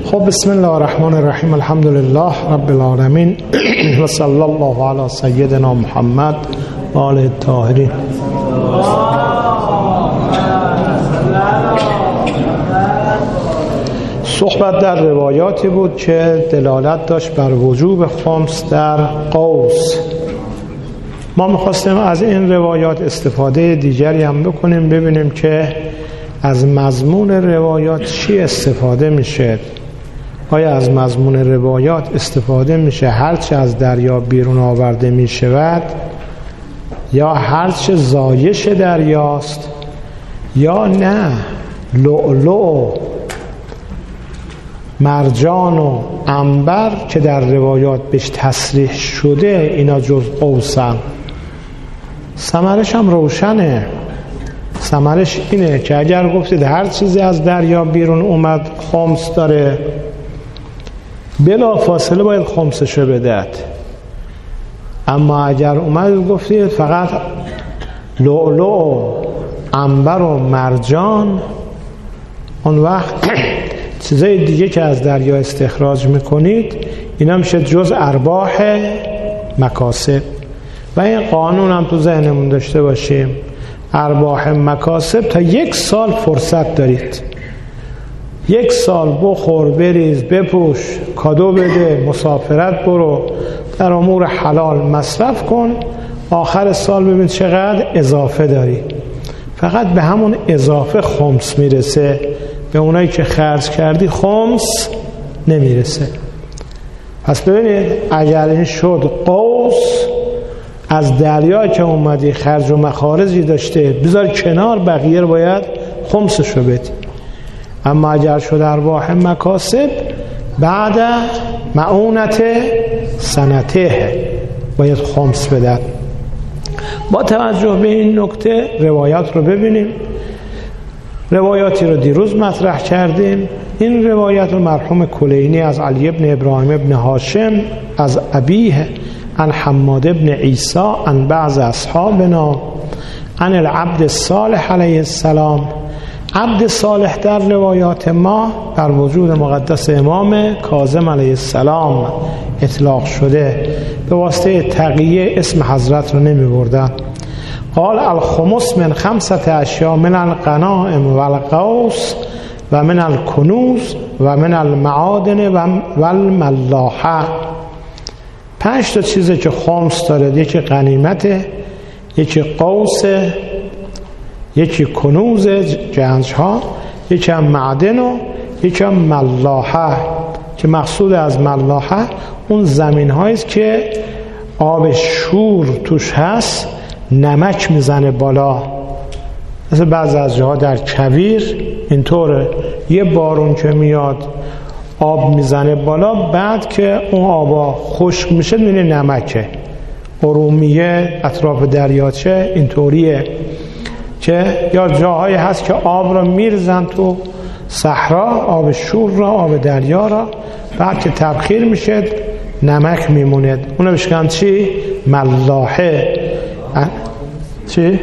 خب بسم الله الرحمن الرحیم. الحمد لله رب العالمین و صلی الله علی سیدنا محمد و آله الطاهرین. صحبت در روایاتی بود که دلالت داشت بر وجوب خمس در قوس. ما میخواستیم از این روایات استفاده دیگری هم بکنیم، ببینیم که از مضمون روایات چی استفاده میشه. آیا از مضمون روایات استفاده میشه هرچه از دریا بیرون آورده میشود، یا هرچه زایش دریاست، یا نه لؤلؤ، مرجان و عنبر که در روایات بهش تصریح شده اینا جز قوسن؟ ثمرش هم روشنه. ثمرش اینه که اگر گفتید هر چیزی از دریا بیرون اومد خمس داره، بلا فاصله باید خمسشو بدهد. اما اگر اومد گفتید فقط لؤلؤ و عنبر و مرجان، اون وقت چیزای دیگه که از دریا استخراج میکنید اینا میشه جز ارباح مکاسب. و این قانون هم تو ذهنمون داشته باشیم، ارباح مکاسب تا 1 سال فرصت دارید. 1 سال بخور، بریز، بپوش، کادو بده، مسافرت برو، در امور حلال مصرف کن، آخر سال ببین چقدر اضافه داری. فقط به همون اضافه خمس میرسه، به اونایی که خرج کردی خمس نمیرسه. پس ببینید اگر این شد قوس، از دریا که اومدی خرج و مخارجی داشته، بذار کنار، بقیه رو باید خمسشو بدی. اما اگر شد ارباح مکاسب، بعد معونت سنته باید خمس بدن. با توجه به این نکته روایات رو ببینیم. روایاتی رو دیروز مطرح کردیم. این روایت رو مرحوم کلینی از علی ابن ابراهیم ابن هاشم از ابیه عن حماد ابن عیسی عن بعض اصحابنا عن العبد الصالح علیه السلام. عبد صالح در روایات ما در وجود مقدس امام کاظم علیه السلام اطلاق شده، به واسطه تقیه اسم حضرت رو نمی بردن. قال الخمس من 5 اشیاء من الغنائم و القوس و من الکنوز و من المعادن و الملاحه. 5 تا چیزه که خمس داره، یکی غنیمته، یکی قوسه، یکی کنوز گنج ها، یکی هم معدن و یکی هم ملاحه، که مقصود از ملاحه اون زمین هاییست که آب شور توش هست، نمک میزنه بالا. مثل بعضی از جاها در کویر اینطوره، یه بارون که میاد آب میزنه بالا، بعد که اون آبا خشک میشه میبینه نمکه. ارومیه، اطراف دریاچه اینطوریه که یا جاهایی هست که آب را میرزن تو صحرا، آب شور را، آب دریا را، بعد که تبخیر میشه نمک میمونه. اونو بشکن چی؟ ملاحه. چی؟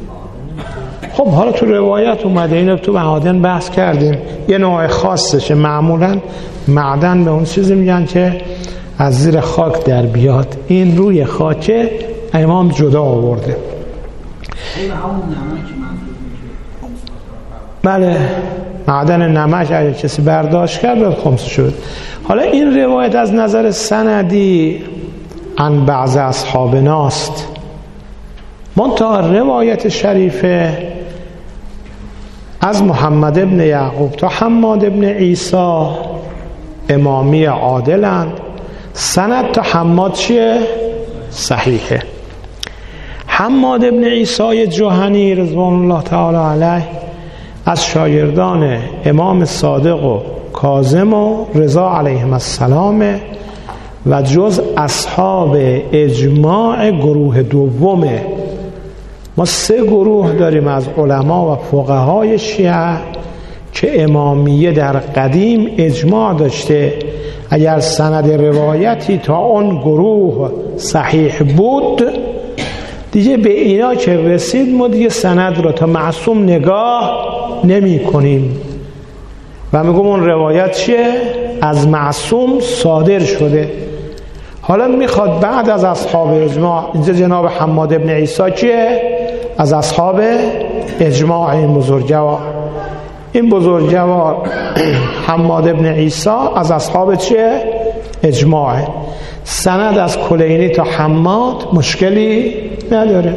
خب حالا تو روایت اومده، اینو تو معادن بحث کردیم، یه نوع خاصشه. معمولا معدن به اون چیزی میگن که از زیر خاک در بیاد. این روی خاکه امام جدا آورده. بله، معدن نمک اگه کسی برداشت کرد باید خمس شد. حالا این روایت از نظر سندی عن بعض اصحابناست، منتها روایت شریفه از محمد ابن یعقوب تا حماد ابن عیسی امامی عادلند. سند تا حماد چیه؟ صحیحه. حماد ابن عیسی جهنی رضوان الله تعالی علیه از شاگردان امام صادق و کاظم و رضا علیهم السلام و جز اصحاب اجماع گروه دومه. ما 3 گروه داریم از علما و فقهای شیعه که امامیه در قدیم اجماع داشته، اگر سند روایتی تا اون گروه صحیح بود دیگه به اینا که رسید ما دیگه سند را تا معصوم نگاه نمی کنیم. و میگم اون روایت چیه؟ از معصوم صادر شده. حالا میخواد بعد از اصحاب اجماع، اینجا جناب حماد ابن عیسی کیه؟ از اصحاب اجماع این بزرگوار حماد ابن عیسی از اصحاب چیه؟ اجماعه. سند از کلینی تا حماد مشکلی نداره.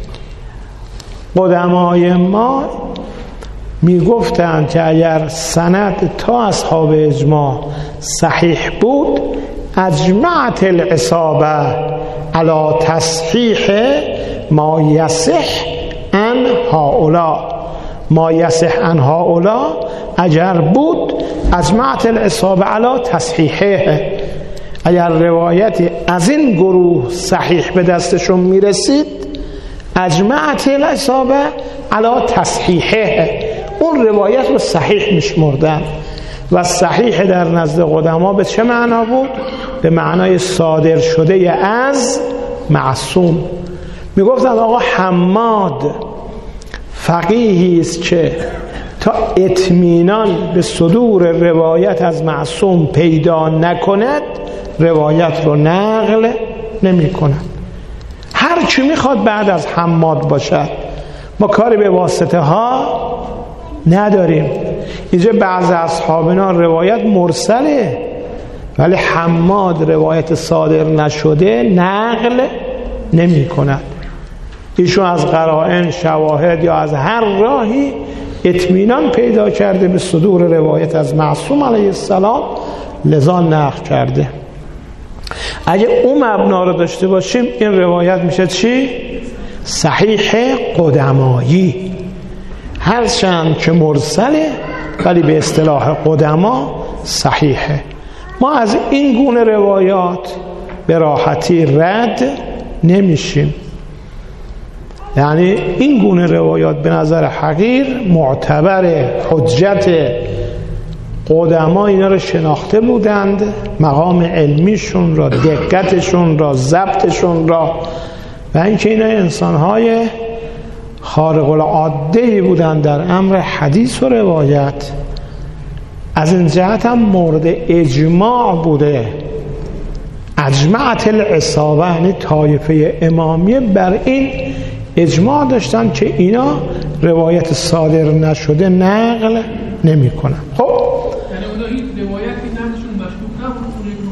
قدمای ما میگفتند که اگر سند تا اصحاب اجماع صحیح بود، اجمعت العصابه علی تصحیح ما یصح عن هؤلاء اگر بود اجمعت العصابه علی تصحیحه، اگر روایتی از این گروه صحیح به دستشون میرسید، اجمعت العصابه علی تصحیحه، اون روایت رو صحیح میشمردن. و صحیح در نزد قدما به چه معنا بود؟ به معنای صادر شده از معصوم. میگفتن آقا حماد فقیهی است که تا اطمینان به صدور روایت از معصوم پیدا نکند روایت رو نقل نمی کند. هر چی میخواد بعد از حماد باشد، ما کاری به واسطه ها نداریم. اینجا بعض اصحابنا روایت مرسله، ولی حماد روایت صادر نشده نقل نمی کند. ایشون از قرائن، شواهد یا از هر راهی اطمینان پیدا کرده به صدور روایت از معصوم علیه السلام، لذا نقل کرده. اگه اون مبنا رو داشته باشیم این روایت میشه چی؟ صحیح قدمایی. هرچند که مرسله ولی به اصطلاح قدما صحیحه. ما از این گونه روایات به راحتی رد نمیشیم. یعنی این گونه روایات به نظر حقیر معتبر، حجت. قدما اینا رو شناخته بودند، مقام علمیشون را، دقتشون را، ضبطشون را، و اینکه اینا انسانهای خارق العاده بودند در امر حدیث و روایت. از این جهت هم مورد اجماع بوده. اجمعت العصابه، یعنی طایفه امامیه بر این اجماع داشتن که اینا روایت صادر نشده نقل نمی کنن. خب یعنی اونا این روایتی نقلشون مشکوک نبود، اونی که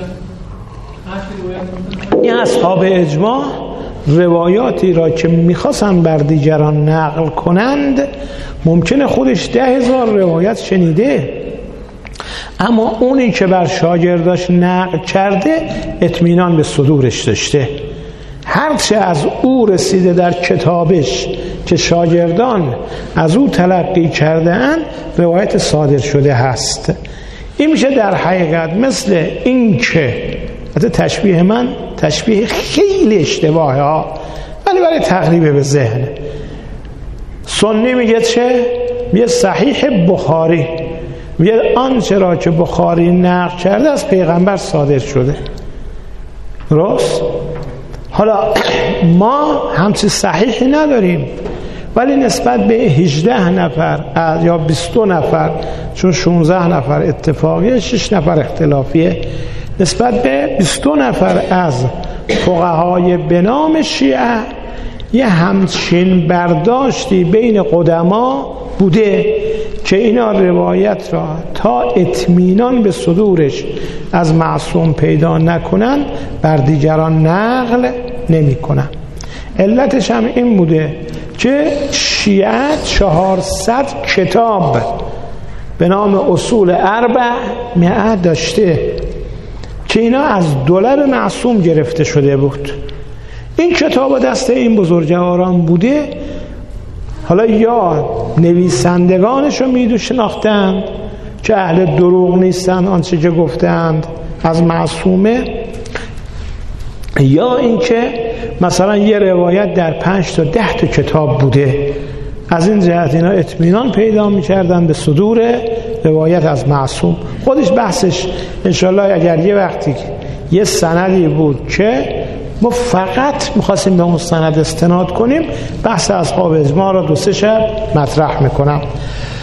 مثلا بگن این اصحاب اجماع روایاتی را که میخواستن بر دیگران نقل کنند ممکنه خودش 10,000 روایت شنیده، اما اونی که بر شاگرداش نقل کرده اطمینان به صدورش داشته. هرچه از او رسیده در کتابش که شاگردان از او تلقی کرده اند روایت صادر شده هست. این میشه در حقیقت مثل این که تشبیه من تشبیه خیلی اشتباهه ها، ولی برای تقریب به ذهن. سنی میگه چه؟ میگه صحیح بخاری، میگه آنچه را که بخاری نقل کرده از پیغمبر صادر شده. درست؟ حالا ما همچی صحیحی نداریم، ولی نسبت به 18 نفر یا 22 نفر، چون 16 نفر اتفاقیه 6 نفر اختلافیه، نسبت به 22 نفر از فقهای به نام شیعه یه همچین برداشتی بین قدما بوده که اینا روایت را تا اطمینان به صدورش از معصوم پیدا نکنن بر دیگران نقل نمی کنن. علتش هم این بوده که شیعه 400 کتاب به نام اصول 400 داشته که اینا از دولب معصوم گرفته شده بود. این کتاب دست این بزرگواران بوده. حالا یا نویسندگانش رو میدو شناختند که اهل دروغ نیستن آنچه که گفتند از معصومه، یا اینکه مثلا یه روایت در 5 تا 10 تا کتاب بوده. از این جهت اینا اطمینان پیدا میکردن به صدور روایت از معصوم. خودش بحثش انشالله اگر یه وقتی یه سندی بود که ما فقط میخواستیم به اون سند استناد کنیم، بحث اصحاب اجماع را 2-3 شب مطرح میکنم.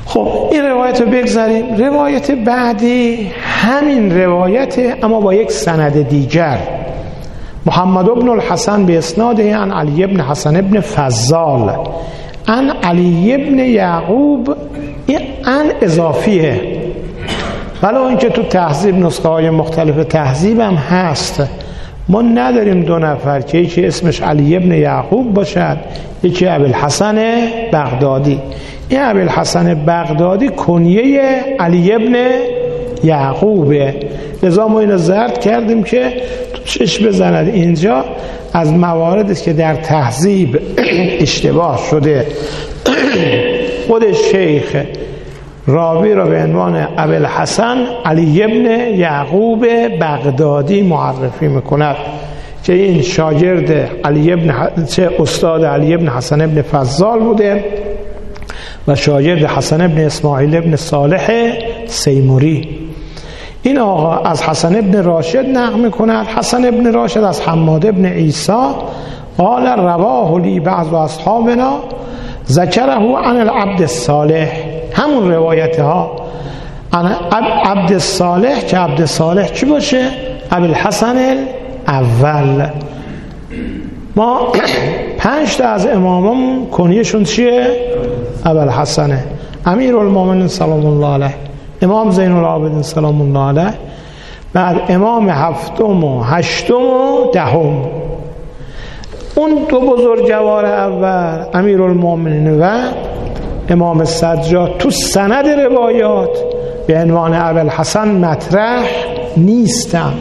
خب این روایت رو بگذاریم. روایت بعدی همین روایت اما با یک سند دیگر. محمد بن الحسن به اسناده عن علی بن حسن بن فضال عن علی بن یعقوب. این عن اضافیه، ولی اینکه تو تهذیب نسخه های مختلف تهذیب هم هست. ما نداریم دو نفر که یکی اسمش علی بن یعقوب باشد، یکی ابوالحسن بغدادی. این ابوالحسن بغدادی کنیه علی بن یعقوبه، لذا ما اینو زرد کردیم که تو چشم بزند. اینجا از مواردی که در تهذیب اشتباه شده. خود شیخ راوی را به عنوان ابوالحسن علی بن یعقوب بغدادی معرفی میکند که این شاگرد چه استاد علی بن حسن بن فضال بوده و شاگرد حسن بن اسماعیل بن صالح سیموری. این آقا از حسن بن راشد نقل میکند. حسن بن راشد از حماد بن عیسی قال رواه لی بعض اصحابنا ذکره عن العبد الصالح. همون روایت ها عن عبد الصالح که عبد الصالح چی باشه؟ ابوالحسن الاول. ما 5 تا از اماممون کنیشون چیه؟ ابوالحسنه. امیرالمومنین سلام الله علیه، امام زین العابدین سلام الله علیه، بعد امام 7م و 8م و 10م. اون دو بزرگوار اول امیرالمومنین و امام سجاد تو سند روایات به عنوان ابوالحسن مطرح نیستن.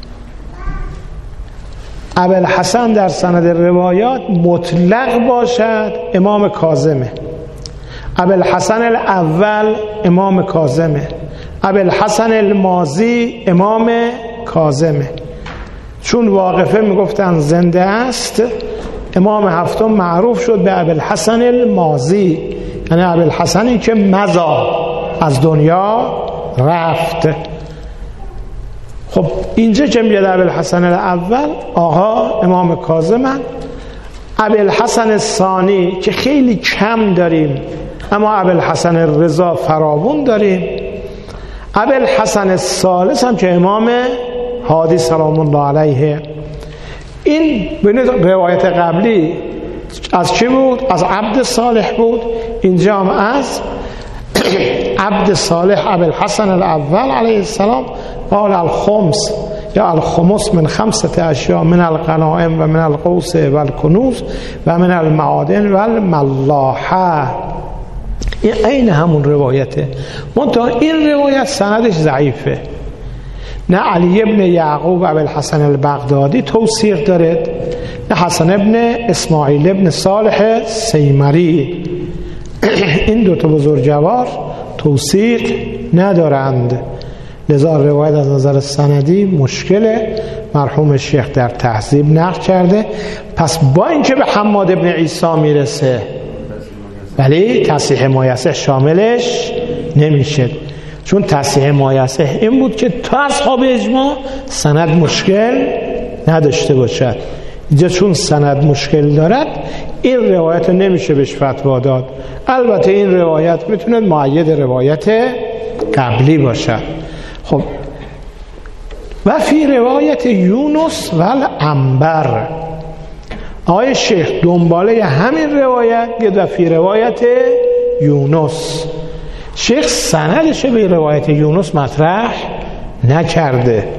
ابوالحسن در سند روایات مطلق باشد امام کاظمه، ابوالحسن الاول امام کاظمه، ابوالحسن الماضی امام کاظمه. چون واقفه میگفتن زنده است، امام 7م معروف شد به ابوالحسن الماضی، یعنی ابوالحسنی که مضا از دنیا رفت. خب اینجا که میاد ابوالحسن الاول آقا امام کاظمن. ابوالحسن الثانی که خیلی کم داریم، اما ابوالحسن الرضا فراوون داریم. ابوالحسن الثالث هم که امام هادی سلام الله علیه. این ببینید روایت قبلی از چی بود؟ از عبد صالح بود. اینجا هم از عبد صالح ابوالحسن الاول علیه السلام قال الخمس یا الخمس من 5 اشیاء من الغنائم و من القوس و الکنوز و من المعادن و الملاحه. این عین همون روایته، منتها این روایت سندش ضعیفه. نه علی ابن یعقوب ابوالحسن البغدادی توثیق دارد، نه حسن ابن اسماعیل ابن صالح سیمری. این دوتا بزرگوار توثیق ندارند، لذا روایت از نظر سندی مشکله. مرحوم شیخ در تهذیب نقل کرده. پس با اینکه به حماد ابن عیسی میرسه ولی تصحیح مایصح شاملش نمیشه، چون تصحیح مایصح این بود که تا اصحاب اجماع سند مشکل نداشته باشد. اینجا چون سند مشکل دارد این روایت نمیشه بهش فتوا داد. البته این روایت میتونه مؤید روایت قبلی باشد. خب و فی روایت یونس و العنبر، آقای شیخ دنباله همین روایت بیاد و فی روایت یونس. شیخ سندش به روایت یونس مطرح نکرده.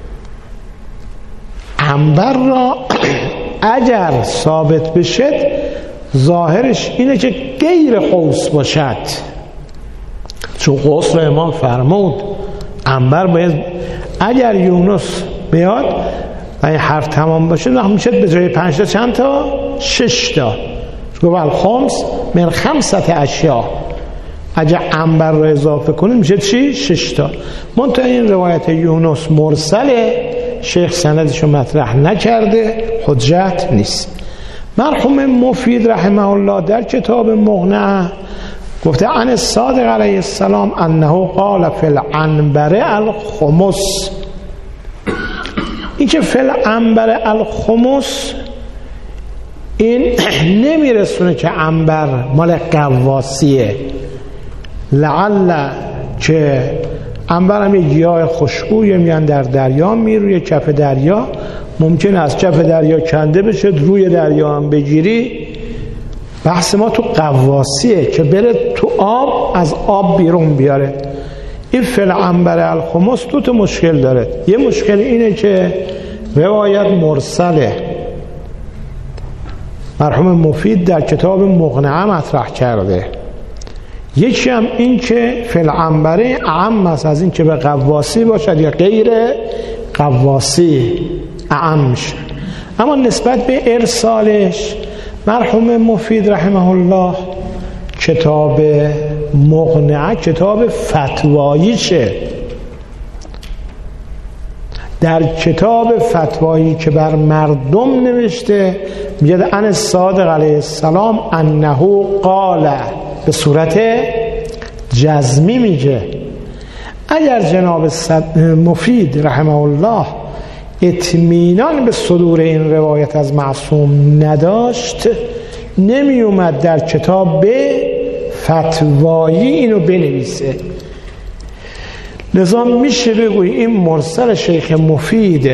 عنبر را اگر ثابت بشد ظاهرش اینه که غیر قوس باشد، چون قوس را امام فرمود عنبر باید اگر یونس بیاد و این حرف تمام باشه میشه به جای 5 تا چند تا؟ 6 تا. گفت الخمس من 5 اشیاء، اگر عنبر رو اضافه کنیم میشه چی؟ 6 تا. منتها این روایت یونس مرسله، شیخ سندشو مطرح نکرده، حجت نیست. مرحوم مفید رحمه الله در کتاب مقنع گفته عن الصادق علیه السلام انه قال فی العنبر الخمس. این که فی العنبر الخمس این نمیرسونه که عنبر مال قواسیه، لعل که عنبر هم یه گیاه خوشبویه، میگن در دریا میروی کف دریا، ممکن از کف دریا کنده بشه روی دریا هم بگیری. بحث ما تو قواسیه که بره تو آب، از آب بیرون بیاره. این فل عنبر الخمس دو تا مشکل داره. یه مشکل اینه که روایت مرسله، مرحوم مفید در کتاب مقنعه مطرح کرده. یکی هم این که فل عنبر اعم است از این که به قواسی باشد یا غیر قواسی اعم میشه. اما نسبت به ارسالش مرحوم مفید رحمه الله کتاب مقنعه کتاب فتواییشه. در کتاب فتوایی که بر مردم نوشته میگه ان الصادق علیه السلام انه قال، به صورت جزمی میگه. اگر جناب مفید رحمه الله اطمینان به صدور این روایت از معصوم نداشت، نمی اومد در کتاب به فتوایی اینو بنویسه. لذا میشه بگوی این مرسل شیخ مفید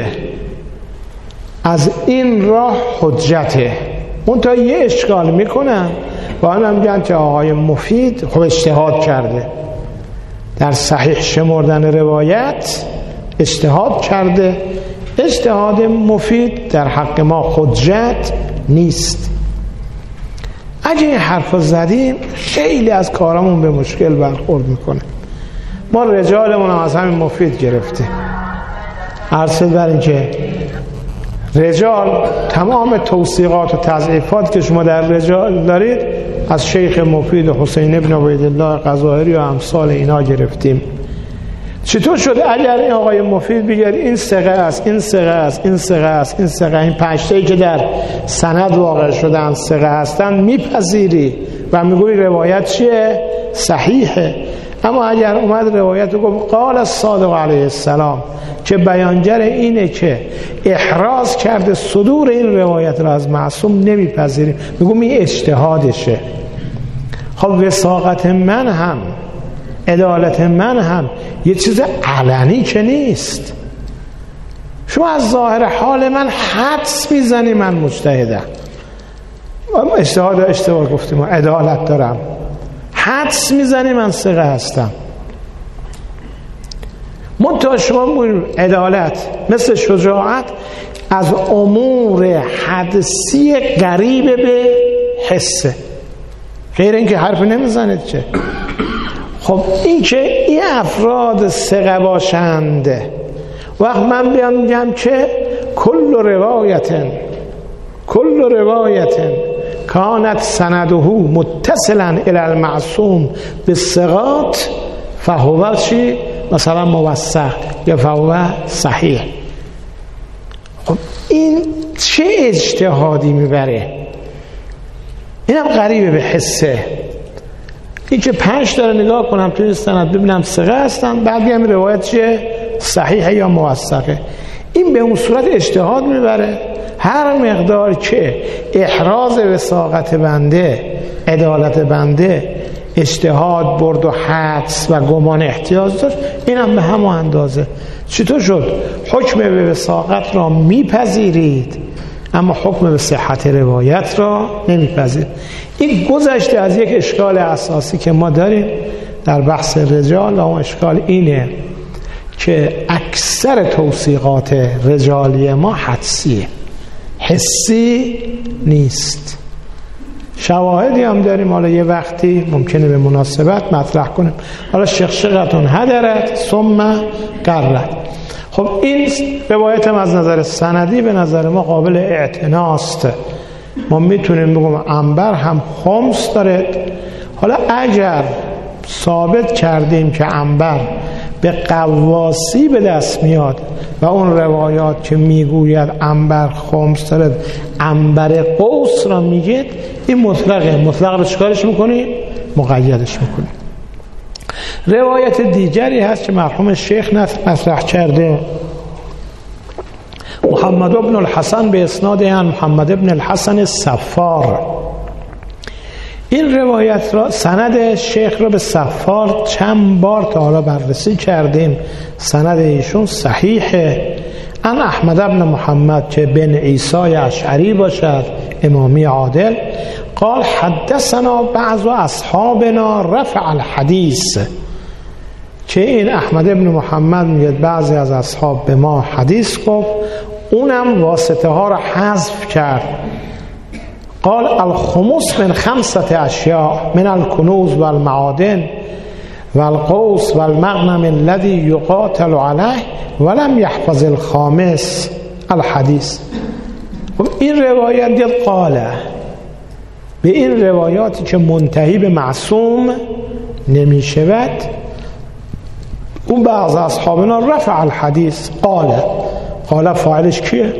از این راه حجته. اون تا یه اشکال میکنن و هم میگن که آقای مفید خب اجتهاد کرده، در صحیح شمردن روایت اجتهاد کرده. اجتهاد مفید در حق ما حجت نیست. اگه این حرف زدیم خیلی از کارمون به مشکل برخورد میکنه. ما رجالمون هم از همین مفید گرفته. عرض بر این که رجال تمام توثیقات و تضعیفات که شما در رجال دارید از شیخ مفید حسین ابن عبیدالله غزاهری و امثال اینا گرفتیم. چطور شده اگر این آقای مفید بگه این ثقه است، این ثقه است، این ثقه است، این ثقه، این پنج تایی که در سند واقع شدن ثقه هستن میپذیری و میگوی روایت چیه؟ صحیحه. اما اگر اومد روایت رو گفت قال الصادق علیه السلام که بیانگر اینه که احراز کرده صدور این روایت را از معصوم نمیپذیریم، میگم این اجتهادشه. خب وثاقت من هم عدالت من هم یه چیز علنی که نیست. شما از ظاهر حال من حدس میزنی من مجتهدم، اشتباه گفتیم، عدالت دارم، حدس میزنی من ثقه هستم. منتها شما عدالت مثل شجاعت از امور حدسی قریب به حسه، غیر اینکه حرف نمیزنید چه. خب این که این افراد ثقه باشند، وقت من بیام میگم که کل روایت کانت سنده متصلا الی المعصوم بالثقات فهو چی؟ مثلا موثق یا فهو صحیح. خب این چه اجتهادی میبره؟ اینم قریبه به حسه. این که 5 داره نگاه کنم توی سند ببینم ثقه هستن، بعد بیام روایت چیه؟ صحیحه یا موثقه. این به اون صورت اجتهاد میبره. هر مقدار که احراز وثاقت بنده، عدالت بنده اجتهاد برد و حدس و گمان احتیاج داشت، اینم به همون اندازه. چطور شد حکم به وثاقت را میپذیرید اما حکم به صحت روایت را نمیپذیرید؟ این گذشته از یک اشکال اساسی که ما داریم در بحث رجال و اون اشکال اینه که اکثر توثیقات رجالی ما حدسیه، حسی نیست. شواهدی هم داریم، حالا یه وقتی ممکنه به مناسبت مطرح کنیم. حالا شقشقتون هدرت ثم قررت. خب این روایت هم از نظر سندی به نظر ما قابل اعتناست. ما میتونیم بگم عنبر هم خمس داره. حالا اگر ثابت کردیم که عنبر به قواسی به دست میاد و اون روایات که میگوید عنبر خمس داره عنبر قوس را میگه، این مطلقه. مطلق رو چکارش میکنی؟ مقیدش میکنی. روایت دیگری هست که مرحوم شیخ مطرح کرده، محمد ابن الحسن به اسناد عن محمد ابن الحسن الصفار. این روایت را سند شیخ را به صفار چند بار تا حالا بررسی کردیم. سند ایشون صحیحه. ان احمد بن محمد که بن عیسی اشعری باشد، امامی عادل، قال حدثنا بعض اصحابنا رفع الحدیث، که این احمد بن محمد میگه بعضی از اصحاب به ما حدیث گفت، اونم واسطه ها را حذف کرد. قال الخمس من 5 اشیاء من الکنوز والمعادن والقوس والمغنم الذي يقاتل عليه ولم يحفظ الخامس الحدیث. این روایت دید قاله، به این روایاتی که منتهی به معصوم نمی شود، اون بعض اصحابنا رفع الحدیث. قاله فاعلش کیه؟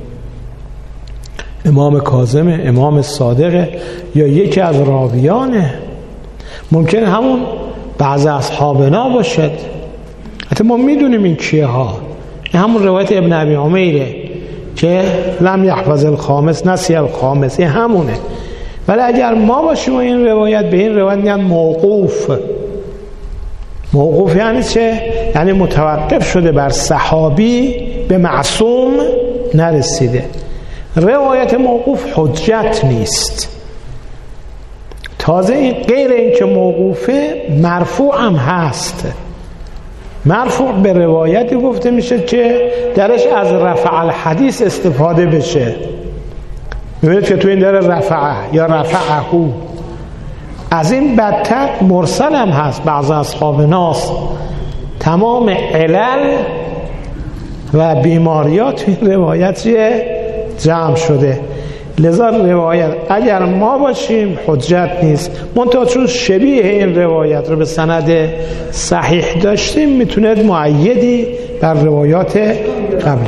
امام کاظم، امام صادق، یا یکی از راویانه. ممکن همون بعض اصحابنا باشد. حتی ما میدونیم این کیه ها. این همون روایت ابن ابی عمیره که لم یحفظ الخامس نسی الخامس، این همونه. ولی اگر ما باشیم و این روایت، به این روایت میگن موقوف. موقوف یعنی چه؟ یعنی متوقف شده بر صحابی، به معصوم نرسیده. روایت موقوف حجت نیست. تازه این غیر این که موقوفه، مرفوع هم هست. مرفوع به روایتی گفته میشه که درش از رفع الحدیث استفاده بشه. میبینید که تو این داره رفعه یا رفعهو. از این بدتر مرسل هم هست. بعض اصحاب ناس تمام علل و بیماریات این روایت جمع شده. لذا روایت اگر ما باشیم حجت نیست. منتها چون شبیه این روایت رو به سند صحیح داشتیم، میتونه معیدی بر روایات قبل.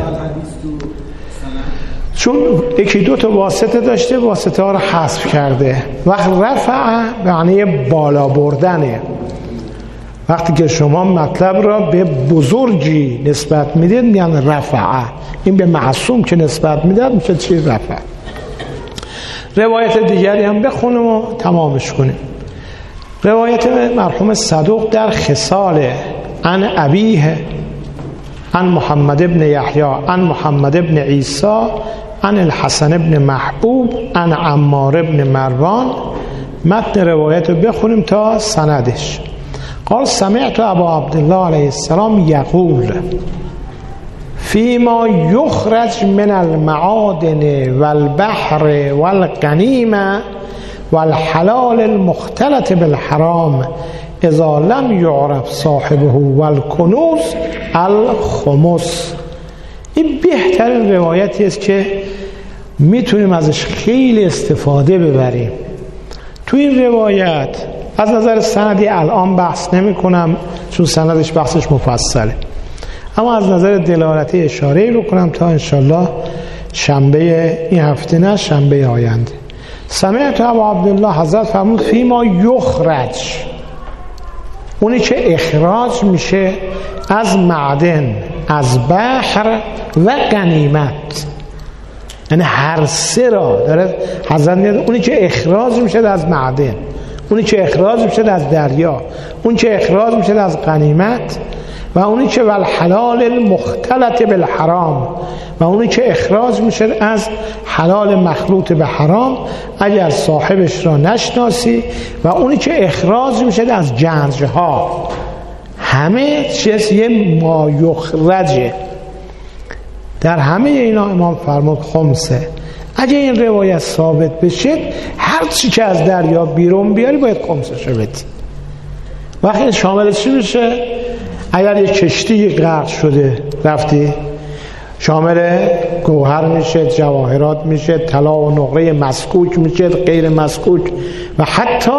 چون یکی دو تا واسطه داشته، واسطه ها رو حذف کرده. وقت رفع معنی بالا بردنه. وقتی که شما مطلب را به بزرگی نسبت میدید میگن رفع. این به معصوم که نسبت میدید میشه چی؟ رفع. روایت دیگری هم بخونیم و تمامش کنیم. روایت مرحوم صدوق در خصاله، عن ابیه عن محمد ابن یحیی عن محمد ابن عیسی عن الحسن ابن محبوب عن عمار ابن مروان. متن روایت رو بخونیم تا سندش. قال سمعت ابا عبدالله علیه السلام یقول فیما یخرج من المعادن والبحر والغنیمه والحلال المختلط بالحرام اذا لم یعرف صاحبه والکنوز الخمس. این بهترین روایتی است که میتونیم ازش خیلی استفاده ببریم. تو این روایت از نظر سندی الان بحث نمی کنم چون سندش بحثش مفصله، اما از نظر دلالتی اشاره‌ای بکنم تا انشالله شنبه این هفته نه شنبه آینده. سمعت ابا عبدالله حضرت فرمود فیما یخرج، اونی که اخراج میشه از معدن، از بحر و غنیمت، یعنی هر سه را داره حضرت میاد. اونی که اخراج میشه از معدن، اونی که اخراج میشه از دریا، اونی که اخراج میشه از غنیمت، و اونی که والحلال المختلط بالحرام، و اونی که اخراج میشه از حلال مخلوط به حرام اگر صاحبش را نشناسی، و اونی که اخراج میشه از جنجها. همه چیز یه ما یخرجه. در همه اینا امام فرمود خمسه. اگه این روایت ثابت بشه، هر چی که از دریا بیرون بیاری باید خمسش رو بدی. وقتی شامل چی میشه؟ اگر یک کشتی غرق شده رفتی، شامل گوهر میشه، جواهرات میشه، طلا و نقره مسکوک میشه، غیر مسکوک، و حتی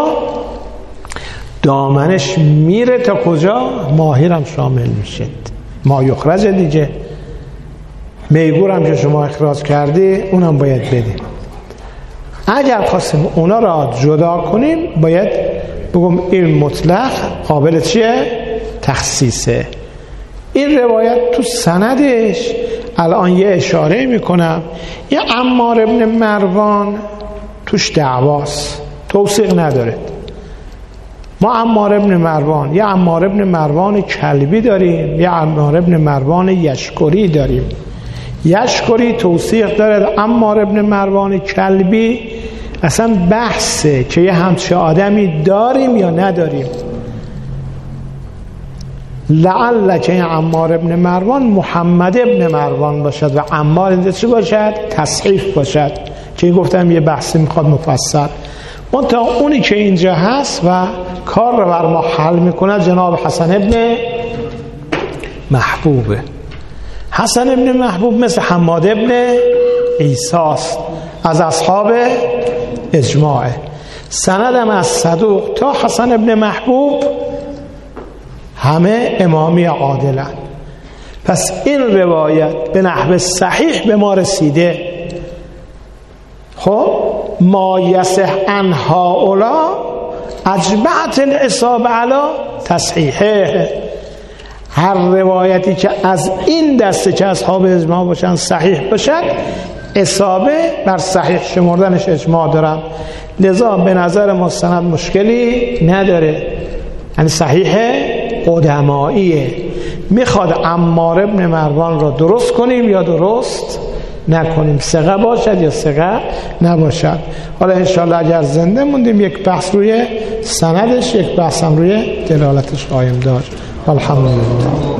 دامنش میره تا کجا؟ ماهی هم شامل میشه. ما یخرج دیگه. میگور هم که شما اخراج کردی اونم باید بدیم. اگر خواستیم اونا را جدا کنیم باید بگم این مطلق قابل چیه؟ تخصیصه. این روایت تو سندش الان یه اشاره میکنم، یه عمار ابن مروان توش دعواست. توثیق نداره. ما عمار ابن مروان، یه عمار ابن مروان کلبی داریم، یه عمار ابن مروان یشکری داریم. یشکری توثیق داره، عمار ابن مروان کلبی اصلا بحثه که یه همچه آدمی داریم یا نداریم. لعل که این عمار ابن مروان محمد ابن مروان باشد و عمار اینجا چی باشد؟ تصحیف باشد که گفتم یه بحثی میخواد مفصل. منتها اونی که اینجا هست و کار رو بر ما حل میکنه جناب حسن ابن محبوبه. حسن ابن محبوب مثل حماد ابن عیساست، از اصحاب اجماعه. سندم از صدوق تا حسن ابن محبوب همه امامی عادلن. پس این روایت به نحو صحیح به ما رسیده. خب ما یصح عن هؤلاء اجمعت الاصابه علی تصحیحه. هر روایتی که از این دسته که اصحاب اجماع باشن صحیح باشد، اصابه بر صحیح شمردنش اجماع دارن. لذا به نظر مستند مشکلی نداره، یعنی صحیح قدماییه. میخواد عمار ابن مروان را درست کنیم یا درست نکنیم، ثقه باشد یا ثقه نباشد. حالا انشاءالله اگر زنده موندیم یک بحث روی سندش، یک بحث هم روی دلالتش قایم داشت. الحمدلله.